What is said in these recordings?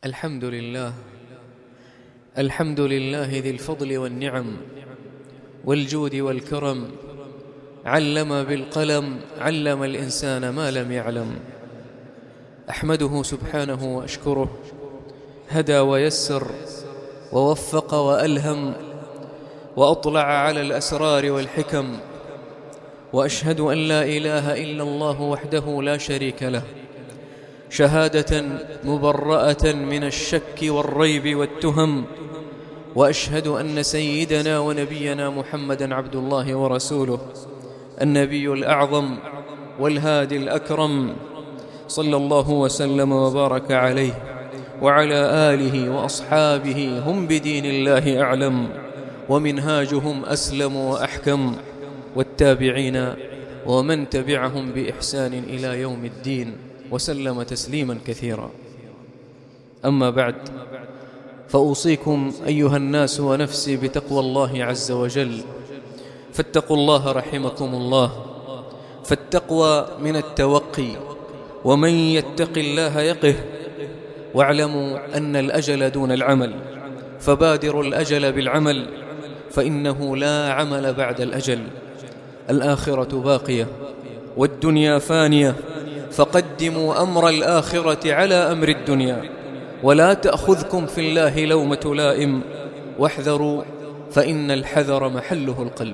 الحمد لله. الحمد لله ذي الفضل والنعم والجود والكرم، علم بالقلم، علم الإنسان ما لم يعلم. أحمده سبحانه وأشكره، هدى ويسر ووفق وألهم وأطلع على الأسرار والحكم، وأشهد أن لا إله إلا الله وحده لا شريك له، شهادة مبرأة من الشك والريب والتهم. وأشهد أن سيدنا ونبينا محمدًا عبد الله ورسوله، النبي الأعظم والهادي الأكرم، صلى الله وسلم وبارك عليه وعلى آله وأصحابه. هم بدين الله أعلم، ومنهاجهم أسلم وأحكم، والتابعين ومن تبعهم بإحسان إلى يوم الدين، وسلم تسليما كثيرا. أما بعد، فأوصيكم أيها الناس ونفسي بتقوى الله عز وجل، فاتقوا الله رحمكم الله. فالتقوى من التوقي، ومن يتق الله يقه. واعلموا أن الأجل دون العمل، فبادروا الأجل بالعمل، فإنه لا عمل بعد الأجل. الآخرة باقية والدنيا فانية، فقدموا أمر الآخرة على أمر الدنيا، ولا تأخذكم في الله لومة لائم، واحذروا فإن الحذر محله القلب.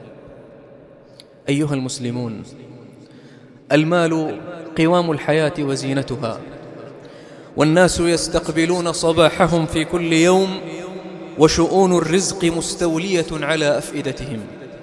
أيها المسلمون، المال قوام الحياة وزينتها، والناس يستقبلون صباحهم في كل يوم، وشؤون الرزق مستولية على أفئدتهم،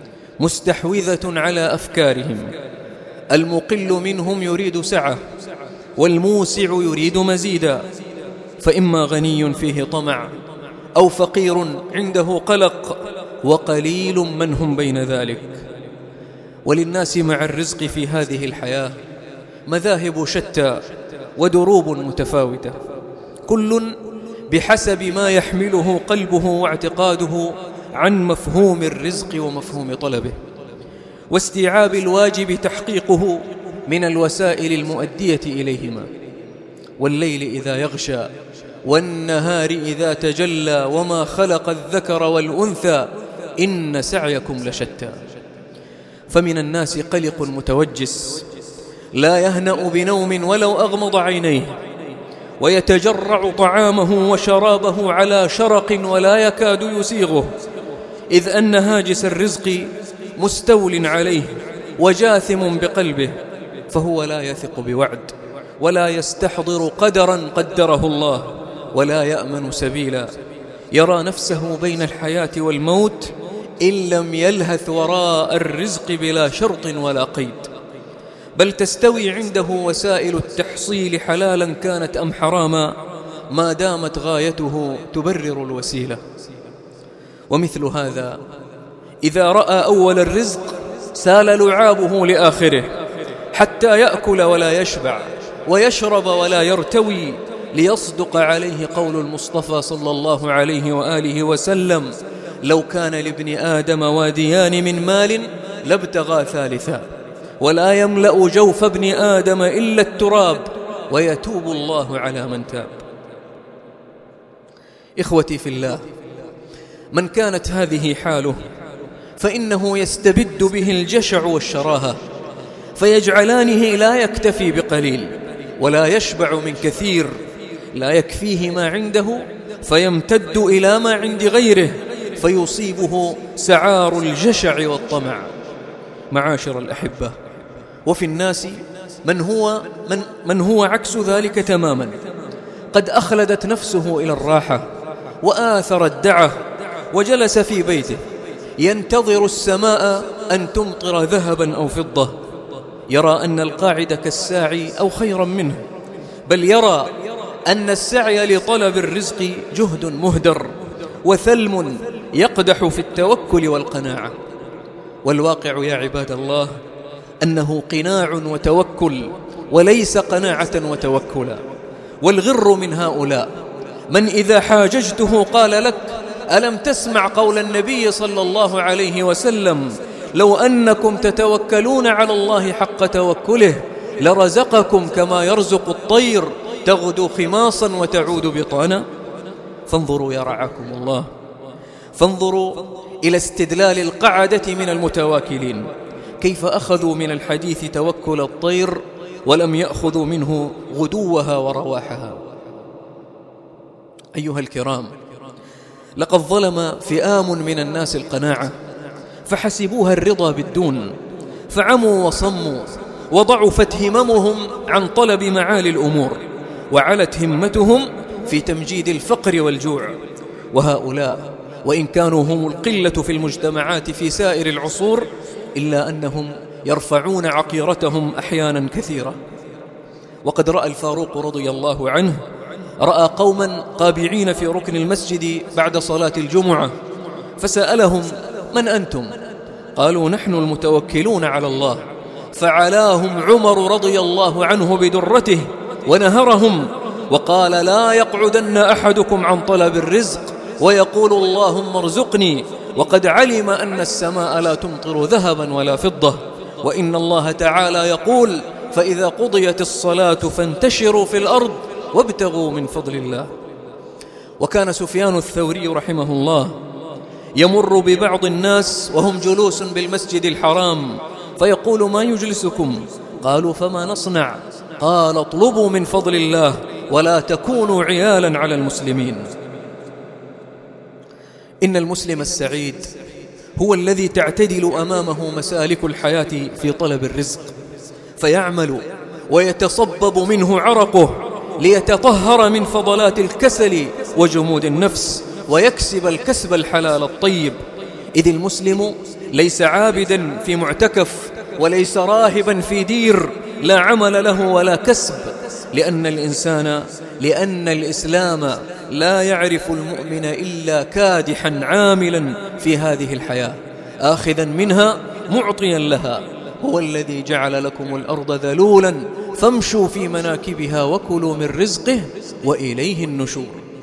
مستحوذة على أفكارهم. المقل منهم يريد سعة، والموسع يريد مزيدا، فإما غني فيه طمع، أو فقير عنده قلق، وقليل من هم بين ذلك. وللناس مع الرزق في هذه الحياة مذاهب شتى ودروب متفاوتة، كل بحسب ما يحمله قلبه واعتقاده عن مفهوم الرزق ومفهوم طلبه، واستيعاب الواجب تحقيقه من الوسائل المؤدية إليهما. والليل إذا يغشى والنهار إذا تجلى، وما خلق الذكر والأنثى، إن سعيكم لشتى. فمن الناس قلق متوجس، لا يهنأ بنوم ولو أغمض عينيه، ويتجرع طعامه وشرابه على شرق ولا يكاد يسيغه، إذ أن هاجس الرزق مستول عليه وجاثم بقلبه، فهو لا يثق بوعد، ولا يستحضر قدرا قدره الله، ولا يأمن سبيلا. يرى نفسه بين الحياة والموت، إن لم يلهث وراء الرزق بلا شرط ولا قيد، بل تستوي عنده وسائل التحصيل حلالا كانت أم حراما، ما دامت غايته تبرر الوسيلة. ومثل هذا إذا رأى أول الرزق سال لعابه لآخره، حتى يأكل ولا يشبع، ويشرب ولا يرتوي، ليصدق عليه قول المصطفى صلى الله عليه وآله وسلم: لو كان لابن آدم واديان من مال لابتغى ثالثا، ولا يملأ جوف ابن آدم إلا التراب، ويتوب الله على من تاب. إخوتي في الله، من كانت هذه حاله فإنه يستبد به الجشع والشراهة، فيجعلانه لا يكتفي بقليل، ولا يشبع من كثير، لا يكفيه ما عنده فيمتد إلى ما عند غيره، فيصيبه سعار الجشع والطمع. معاشر الأحبة، وفي الناس من هو عكس ذلك تماما، قد أخلدت نفسه إلى الراحة، وآثر الدعة، وجلس في بيته ينتظر السماء أن تمطر ذهبا أو فضة، يرى أن القاعد كالساعي أو خيرا منه، بل يرى أن السعي لطلب الرزق جهد مهدر، وثلم يقدح في التوكل والقناعة. والواقع يا عباد الله أنه قناع وتوكل، وليس قناعة وتوكلا. والغر من هؤلاء من إذا حاججته قال لك: ألم تسمع قول النبي صلى الله عليه وسلم: لو أنكم تتوكلون على الله حق توكله لرزقكم كما يرزق الطير تغدو خماصا وتعود بطانا. فانظروا يا رعاكم الله، فانظروا إلى استدلال القعدة من المتواكلين، كيف أخذوا من الحديث توكل الطير ولم يأخذوا منه غدوها ورواحها. أيها الكرام، لقد ظلم فئام من الناس القناعة فحسبوها الرضا بالدون، فعموا وصموا، وضعفت هممهم عن طلب معالي الأمور، وعلت همتهم في تمجيد الفقر والجوع. وهؤلاء وإن كانوا هم القلة في المجتمعات في سائر العصور، إلا أنهم يرفعون عقيرتهم أحيانا كثيرة. وقد رأى الفاروق رضي الله عنه، رأى قوما قابعين في ركن المسجد بعد صلاة الجمعة، فسألهم: من أنتم؟ قالوا: نحن المتوكلون على الله. فعلاهم عمر رضي الله عنه بدرته ونهرهم، وقال: لا يقعدن أحدكم عن طلب الرزق ويقول اللهم ارزقني وقد علم أن السماء لا تمطر ذهبا ولا فضة، وإن الله تعالى يقول: فإذا قضيت الصلاة فانتشروا في الأرض وابتغوا من فضل الله. وكان سفيان الثوري رحمه الله يمر ببعض الناس وهم جلوس بالمسجد الحرام فيقول: ما يجلسكم؟ قالوا: فما نصنع؟ قال: اطلبوا من فضل الله ولا تكونوا عيالا على المسلمين. إن المسلم السعيد هو الذي تعتدل أمامه مسالك الحياة في طلب الرزق، فيعمل ويتصبب منه عرقه ليتطهر من فضلات الكسل وجمود النفس، ويكسب الكسب الحلال الطيب. إذ المسلم ليس عابدا في معتكف، وليس راهبا في دير لا عمل له ولا كسب، لأن الإسلام لا يعرف المؤمن إلا كادحا عاملا في هذه الحياة، آخذا منها معطيا لها. هو الذي جعل لكم الأرض ذلولا فامشوا في مناكبها وكلوا من رزقه وإليه النشور.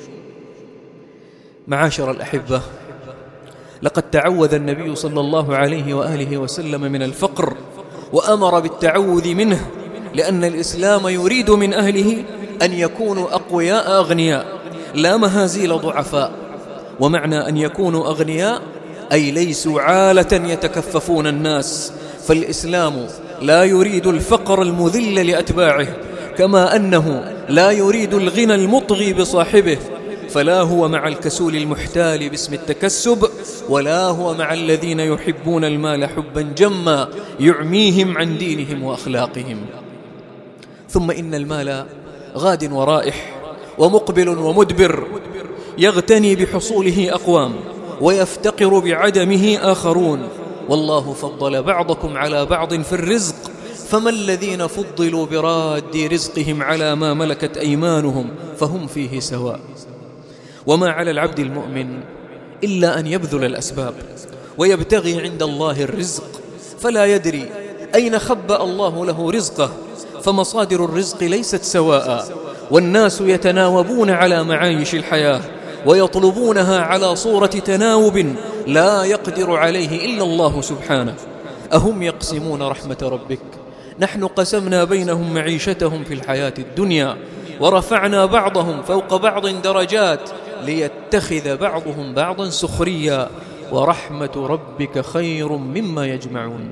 معاشر الأحبة، لقد تعوذ النبي صلى الله عليه وآله وسلم من الفقر، وأمر بالتعوذ منه، لأن الإسلام يريد من أهله أن يكونوا أقوياء أغنياء، لا مهازيل ضعفاء. ومعنى أن يكونوا أغنياء أي ليسوا عالة يتكففون الناس، فالإسلام لا يريد الفقر المذل لأتباعه، كما أنه لا يريد الغنى المطغي بصاحبه، فلا هو مع الكسول المحتال باسم التكسب، ولا هو مع الذين يحبون المال حبا جما يعميهم عن دينهم وأخلاقهم. ثم إن المال غاد ورائح ومقبل ومدبر، يغتني بحصوله أقوام ويفتقر بعدمه آخرون، والله فضل بعضكم على بعض في الرزق، فما الذين فضلوا براد رزقهم على ما ملكت أيمانهم فهم فيه سواء. وما على العبد المؤمن إلا أن يبذل الأسباب ويبتغي عند الله الرزق، فلا يدري أين خبأ الله له رزقه، فمصادر الرزق ليست سواء، والناس يتناوبون على معايش الحياة ويطلبونها على صورة تناوب لا يقدر عليه إلا الله سبحانه. أهم يقسمون رحمة ربك؟ نحن قسمنا بينهم معيشتهم في الحياة الدنيا ورفعنا بعضهم فوق بعض درجات ليتخذ بعضهم بعضا سخريا، ورحمة ربك خير مما يجمعون.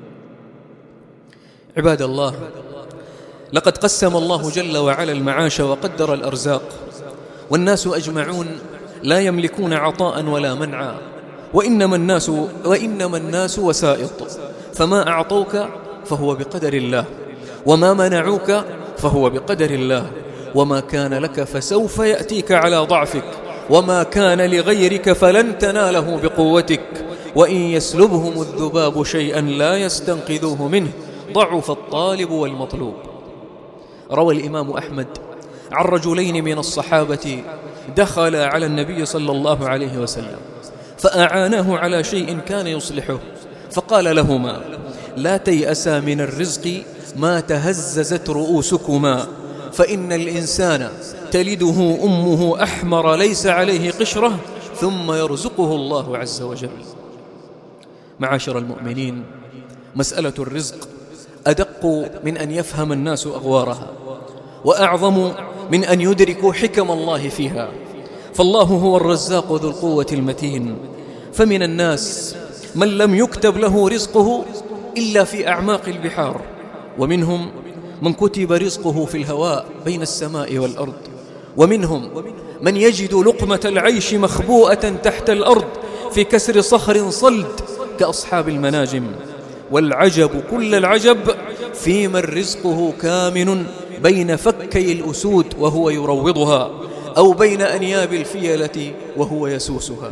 عباد الله، لقد قسم الله جل وعلا المعاش وقدر الأرزاق، والناس أجمعون لا يملكون عطاء ولا منعا، وإنما الناس وسائط، فما أعطوك فهو بقدر الله، وما منعوك فهو بقدر الله، وما كان لك فسوف يأتيك على ضعفك، وما كان لغيرك فلن تناله بقوتك، وإن يسلبهم الذباب شيئا لا يستنقذوه منه، ضعف الطالب والمطلوب. روى الإمام أحمد عن رجلين من الصحابة دخل على النبي صلى الله عليه وسلم فأعاناه على شيء كان يصلحه، فقال لهما: لا تيأسا من الرزق ما تهززت رؤوسكما، فإن الإنسان تلده أمه أحمر ليس عليه قشرة ثم يرزقه الله عز وجل. معاشر المؤمنين، مسألة الرزق أدق من أن يفهم الناس أغوارها، وأعظم من أن يدركوا حكم الله فيها. فالله هو الرزاق ذو القوة المتين. فمن الناس من لم يكتب له رزقه إلا في أعماق البحار، ومنهم من كتب رزقه في الهواء بين السماء والأرض، ومنهم من يجد لقمة العيش مخبوءة تحت الأرض في كسر صخر صلد كأصحاب المناجم. والعجب كل العجب في من رزقه كامن بين فكي الأسود وهو يروضها، أو بين أنياب الفيلة وهو يسوسها.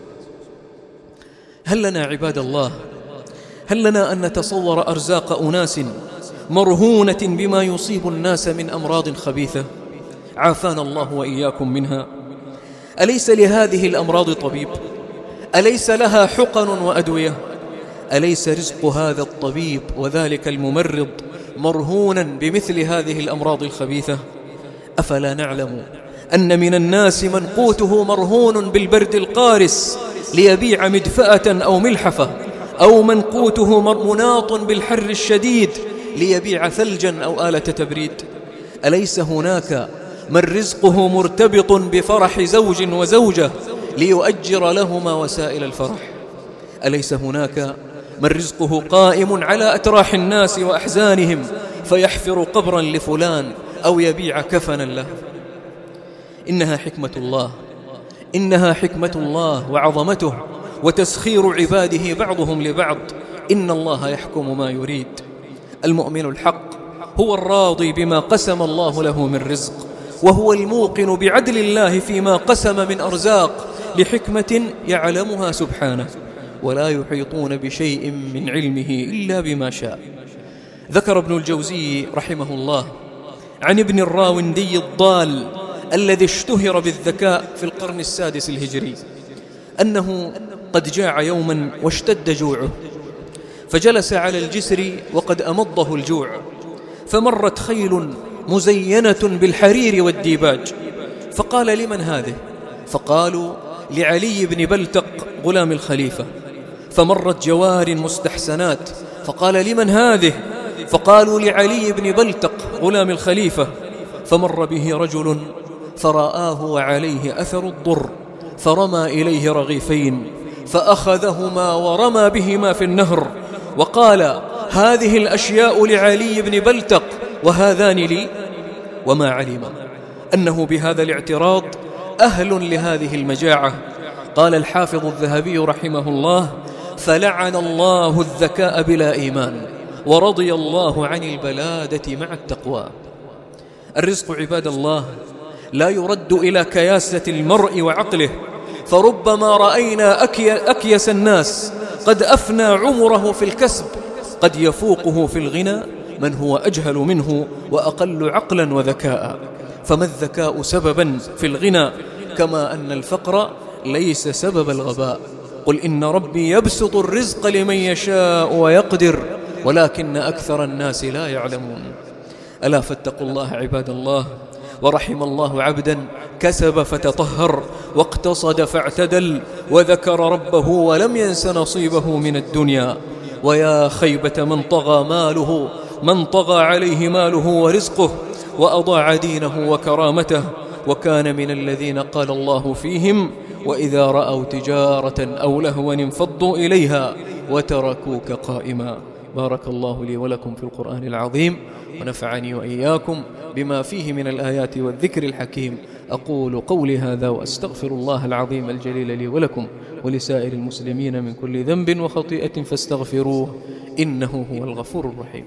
هل لنا عباد الله، هل لنا أن نتصور أرزاق أناس مرهونة بما يصيب الناس من أمراض خبيثة عافانا الله وإياكم منها؟ أليس لهذه الأمراض طبيب؟ أليس لها حقن وأدوية؟ أليس رزق هذا الطبيب وذلك الممرض مرهونا بمثل هذه الأمراض الخبيثة؟ أفلا نعلم أن من الناس من قوته مرهون بالبرد القارس ليبيع مدفأة أو ملحفة، أو من قوته مناط بالحر الشديد ليبيع ثلجا أو آلة تبريد؟ أليس هناك من رزقه مرتبط بفرح زوج وزوجة ليؤجر لهما وسائل الفرح؟ أليس هناك من رزقه قائم على أتراح الناس وأحزانهم فيحفر قبرا لفلان أو يبيع كفنا له؟ إنها حكمة الله، إنها حكمة الله وعظمته وتسخير عباده بعضهم لبعض. إن الله يحكم ما يريد. المؤمن الحق هو الراضي بما قسم الله له من رزق، وهو الموقن بعدل الله فيما قسم من أرزاق لحكمة يعلمها سبحانه، ولا يحيطون بشيء من علمه إلا بما شاء. ذكر ابن الجوزي رحمه الله عن ابن الراوندي الضال الذي اشتهر بالذكاء في القرن السادس الهجري أنه قد جاع يوما واشتد جوعه، فجلس على الجسر وقد أمضه الجوع، فمرت خيل مزينة بالحرير والديباج، فقال: لمن هذه؟ فقالوا: لعلي بن بلتق غلام الخليفة. فمرت جوار مستحسنات، فقال: لمن هذه؟ فقالوا: لعلي بن بلتق غلام الخليفة. فمر به رجل فرآه وعليه أثر الضر، فرمى إليه رغيفين فأخذهما ورمى بهما في النهر، وقال: هذه الأشياء لعلي بن بلتق وهذان لي. وما علم أنه بهذا الاعتراض أهل لهذه المجاعة. قال الحافظ الذهبي رحمه الله: فلعن الله الذكاء بلا إيمان، ورضي الله عن البلادة مع التقوى. الرزق عباد الله لا يرد إلى كياسة المرء وعقله، فربما رأينا أكيس الناس قد أفنى عمره في الكسب، قد يفوقه في الغنى من هو أجهل منه وأقل عقلا وذكاء. فما الذكاء سببا في الغنى، كما أن الفقر ليس سبب الغباء. قل إن ربي يبسط الرزق لمن يشاء ويقدر ولكن أكثر الناس لا يعلمون. ألا فاتقوا الله عباد الله. ورحم الله عبدا كسب فتطهر، واقتصد فاعتدل، وذكر ربه ولم ينس نصيبه من الدنيا. ويا خيبة من طغى عليه ماله ورزقه، وأضاع دينه وكرامته، وكان من الذين قال الله فيهم: وإذا رأوا تجارة أو لهوا انفضوا إليها وتركوك قائما. بارك الله لي ولكم في القرآن العظيم، ونفعني وإياكم بما فيه من الآيات والذكر الحكيم. أقول قولي هذا وأستغفر الله العظيم الجليل لي ولكم ولسائر المسلمين من كل ذنب وخطيئة فاستغفروه إنه هو الغفور الرحيم.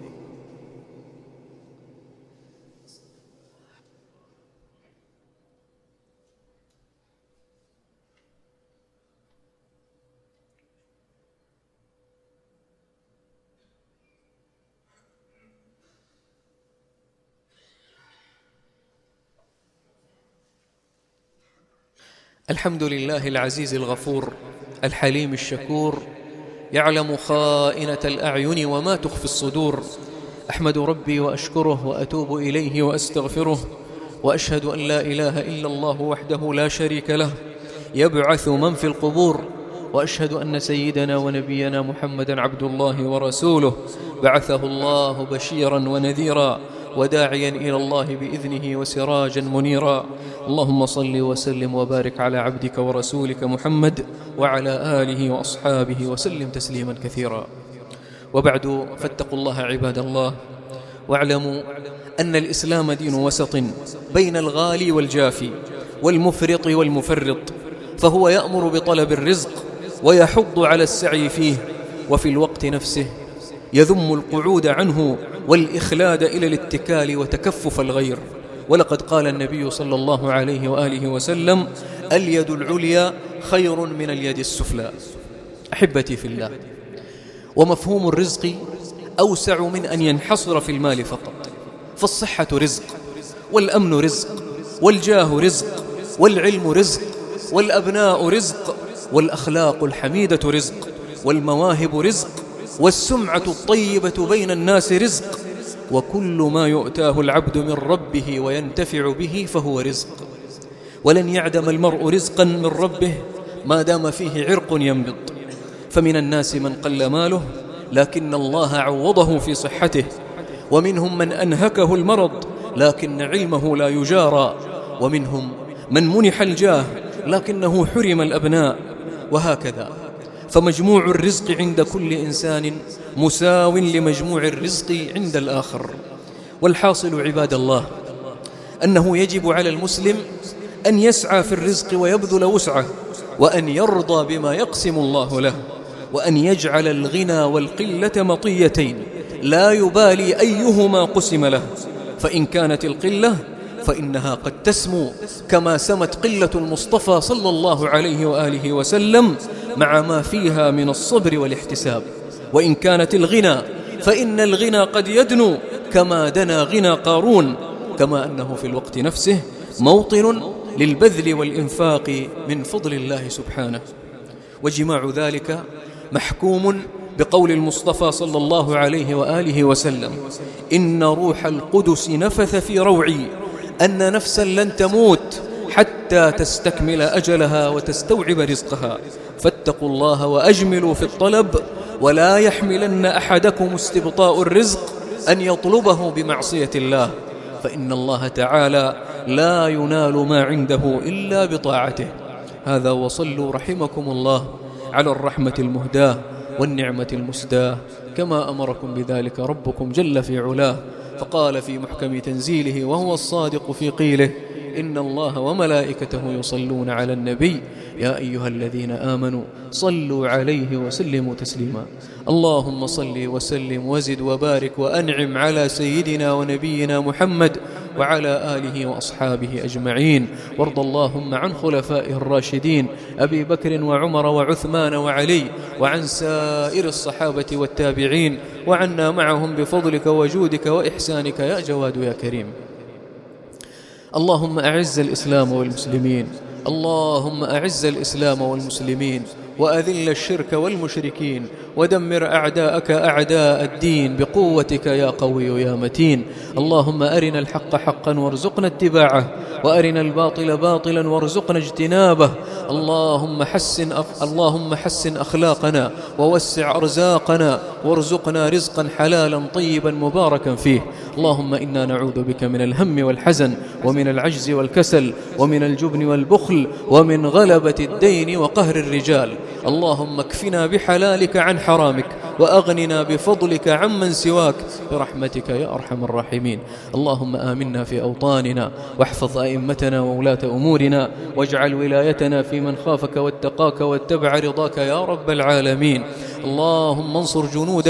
الحمد لله العزيز الغفور الحليم الشكور، يعلم خائنة الأعين وما تخفي الصدور. أحمد ربي وأشكره وأتوب إليه وأستغفره، وأشهد أن لا إله إلا الله وحده لا شريك له يبعث من في القبور، وأشهد أن سيدنا ونبينا محمدا عبد الله ورسوله، بعثه الله بشيرا ونذيرا وداعيا إلى الله بإذنه وسراجا منيرا. اللهم صل وسلم وبارك على عبدك ورسولك محمد وعلى آله وأصحابه وسلم تسليما كثيرا. وبعد، فاتقوا الله عباد الله، واعلموا أن الإسلام دين وسط بين الغالي والجافي والمفرط والمفرط، فهو يأمر بطلب الرزق ويحض على السعي فيه، وفي الوقت نفسه يذم القعود عنه والإخلاد إلى الاتكال وتكفف الغير. ولقد قال النبي صلى الله عليه وآله وسلم: اليد العليا خير من اليد السفلى. أحبتي في الله، ومفهوم الرزق أوسع من أن ينحصر في المال فقط، فالصحة رزق، والأمن رزق، والجاه رزق، والعلم رزق، والأبناء رزق، والأخلاق الحميدة رزق، والمواهب رزق، والسمعة الطيبة بين الناس رزق، وكل ما يؤتاه العبد من ربه وينتفع به فهو رزق. ولن يعدم المرء رزقا من ربه ما دام فيه عرق ينبض. فمن الناس من قل ماله لكن الله عوضه في صحته، ومنهم من أنهكه المرض لكن علمه لا يجارى، ومنهم من منح الجاه لكنه حرم الأبناء، وهكذا. فمجموع الرزق عند كل إنسان مساو لمجموع الرزق عند الآخر. والحاصل عباد الله أنه يجب على المسلم أن يسعى في الرزق ويبذل وسعه، وأن يرضى بما يقسم الله له، وأن يجعل الغنى والقلة مطيتين لا يبالي أيهما قسم له. فإن كانت القلة فإنها قد تسمو كما سمت قلة المصطفى صلى الله عليه وآله وسلم مع ما فيها من الصبر والاحتساب. وإن كانت الغنى فإن الغنى قد يدنو كما دنا غنى قارون، كما أنه في الوقت نفسه موطن للبذل والإنفاق من فضل الله سبحانه. وجماع ذلك محكوم بقول المصطفى صلى الله عليه وآله وسلم: إن روح القدس نفث في روعي أن نفسا لن تموت حتى تستكمل أجلها وتستوعب رزقها، فاتقوا الله وأجملوا في الطلب، ولا يحملن أحدكم استبطاء الرزق أن يطلبه بمعصية الله، فإن الله تعالى لا ينال ما عنده إلا بطاعته. هذا، وصلوا رحمكم الله على الرحمة المهداة والنعمة المسداة كما أمركم بذلك ربكم جل في علاه، فقال في محكم تنزيله وهو الصادق في قيله: إن الله وملائكته يصلون على النبي يا أيها الذين آمنوا صلوا عليه وسلموا تسليما. اللهم صل وسلم وزد وبارك وأنعم على سيدنا ونبينا محمد وعلى آله وأصحابه أجمعين. وارض اللهم عن خلفائه الراشدين أبي بكر وعمر وعثمان وعلي، وعن سائر الصحابة والتابعين، وعنا معهم بفضلك وجودك وإحسانك يا جواد يا كريم. اللهم أعز الإسلام والمسلمين، اللهم أعز الإسلام والمسلمين، وأذل الشرك والمشركين، ودمر أعداءك أعداء الدين بقوتك يا قوي يا متين. اللهم أرنا الحق حقا وارزقنا اتباعه، وأرنا الباطل باطلا وارزقنا اجتنابه. اللهم حسن أخلاقنا ووسع أرزاقنا، وارزقنا رزقا حلالا طيبا مباركا فيه. اللهم إنا نعوذ بك من الهم والحزن، ومن العجز والكسل، ومن الجبن والبخل، ومن غلبة الدين وقهر الرجال. اللهم اكفنا بحلالك عن حرامك، وأغننا بفضلك عمن سواك برحمتك يا أرحم الراحمين. اللهم آمنا في أوطاننا، واحفظ أئمتنا وولاة أمورنا، واجعل ولايتنا في من خافك واتقاك واتبع رضاك يا رب العالمين. اللهم انصر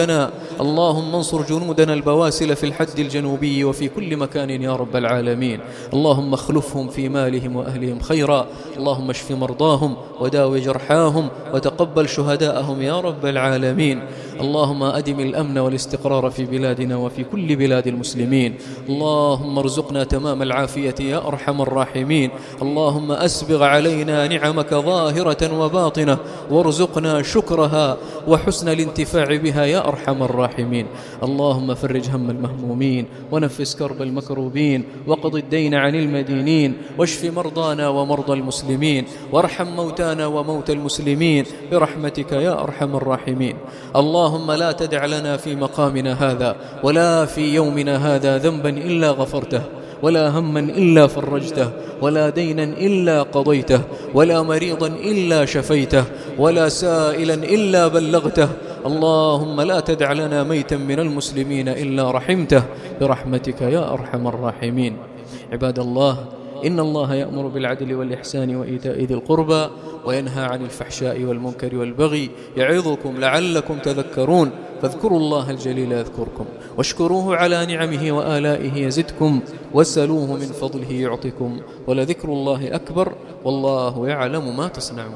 جنودنا البواسل في الحد الجنوبي وفي كل مكان يا رب العالمين. اللهم اخلفهم في مالهم وأهلهم خيرا. اللهم اشف مرضاهم وداو جرحاهم وتقبل شهداءهم يا رب العالمين. اللهم أدم الأمن والاستقرار في بلادنا وفي كل بلاد المسلمين. اللهم ارزقنا تمام العافية يا أرحم الراحمين. اللهم أسبغ علينا نعمك ظاهرة وباطنة، وارزقنا شكرها وحسن الانتفاع بها يا أرحم الراحمين. اللهم فرج هم المهمومين ونفس كرب المكروبين وقض الدين عن المدينين واشف مرضانا ومرضى المسلمين وارحم موتانا وموتى المسلمين برحمتك يا أرحم الراحمين. اللهم لا تدع لنا في مقامنا هذا ولا في يومنا هذا ذنبا إلا غفرته، ولا هما إلا فرجته، ولا دينا إلا قضيته، ولا مريضا إلا شفيته، ولا سائلا إلا بلغته. اللهم لا تدع لنا ميتا من المسلمين إلا رحمته برحمتك يا أرحم الراحمين. عباد الله، إن الله يأمر بالعدل والإحسان وإيتاء ذي القربى وينهى عن الفحشاء والمنكر والبغي يعظكم لعلكم تذكرون. فاذكروا الله الجليل يذكركم واشكروه على نعمه وآلائه يزدكم واسألوه من فضله يعطكم ولذكر الله أكبر والله يعلم ما تصنعون.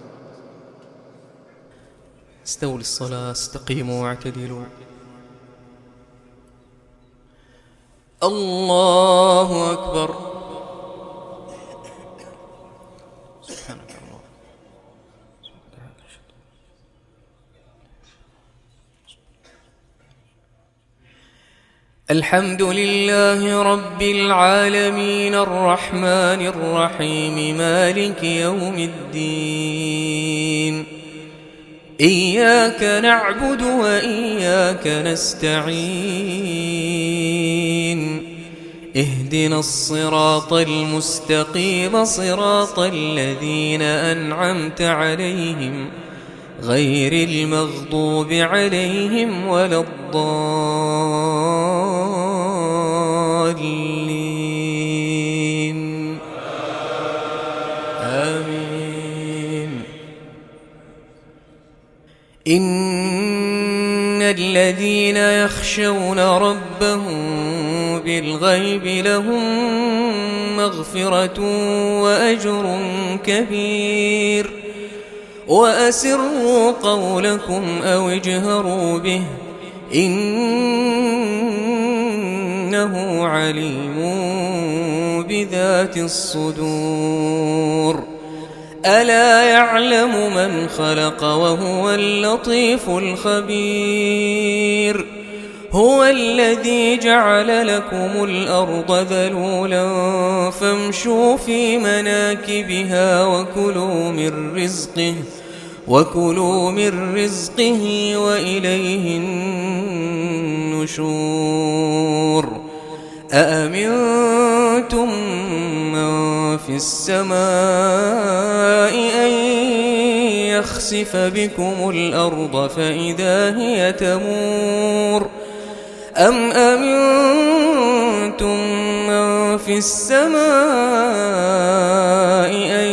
استووا للصلاة، استقيموا واعتدلوا. الله أكبر. سبحانك الله. الحمد لله رب العالمين الرحمن الرحيم مالك يوم الدين. إياك نعبد وإياك نستعين. اهدنا الصراط المستقيم صراط الذين أنعمت عليهم غير المغضوب عليهم ولا الضالين. آمين. إن الذين يخشون ربهم بالغيب لهم مغفرة وأجر كبير. وأسروا قولكم أو اجهروا به إنه عليم بذات الصدور. ألا يعلم من خلق وهو اللطيف الخبير. هو الذي جعل لكم الأرض ذلولا فامشوا في مناكبها وكلوا من رزقه وإليه النشور. أأمنتم من في السماء أن يخسف بكم الأرض فإذا هي تمور أم أمنتم من في السماء أن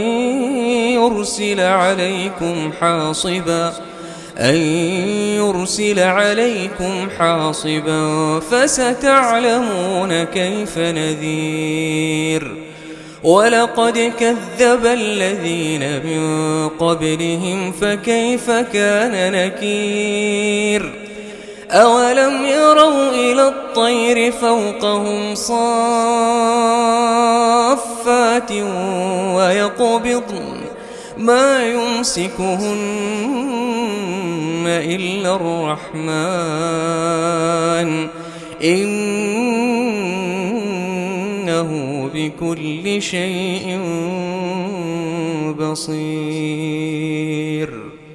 يرسل عليكم حاصبا فستعلمون كيف نذير. ولقد كذب الذين من قبلهم فكيف كان نكير. أولم يروا إلى الطير فوقهم صافات ويقبضن ما يمسكهن إلا الرحمن إنه بكل شيء بصير.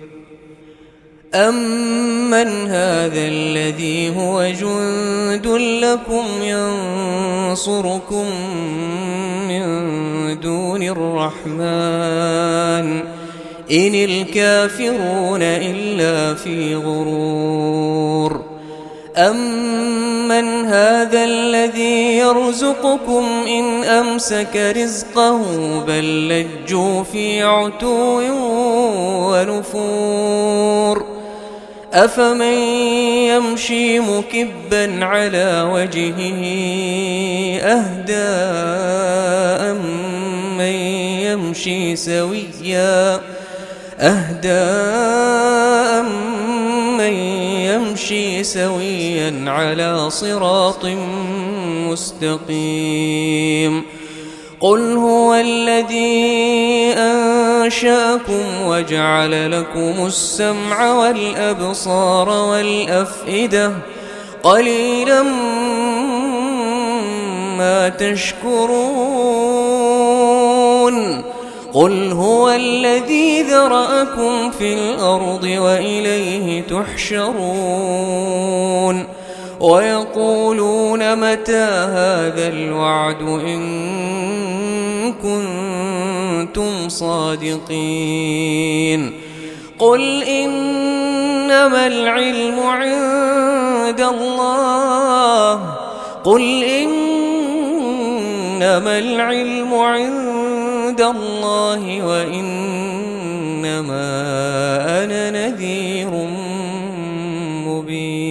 أمن هذا الذي هو جند لكم ينصركم من دون الرحمن إن الكافرون إلا في غرور. أمن هذا الذي يرزقكم إن أمسك رزقه بل لجوا في عتو ونفور. أفمن يمشي مكبا على وجهه أهدى أمن يمشي سويا على صراط مستقيم. قل هو الذي أنشأكم وجعل لكم السمع والأبصار والأفئدة قليلا ما تشكرون قل هو الذي ذرأكم في الأرض وإليه تحشرون ويقولون متى هذا الوعد إن كنتم صادقين قل إنما العلم عند الله وإنما أنا نذير مبين.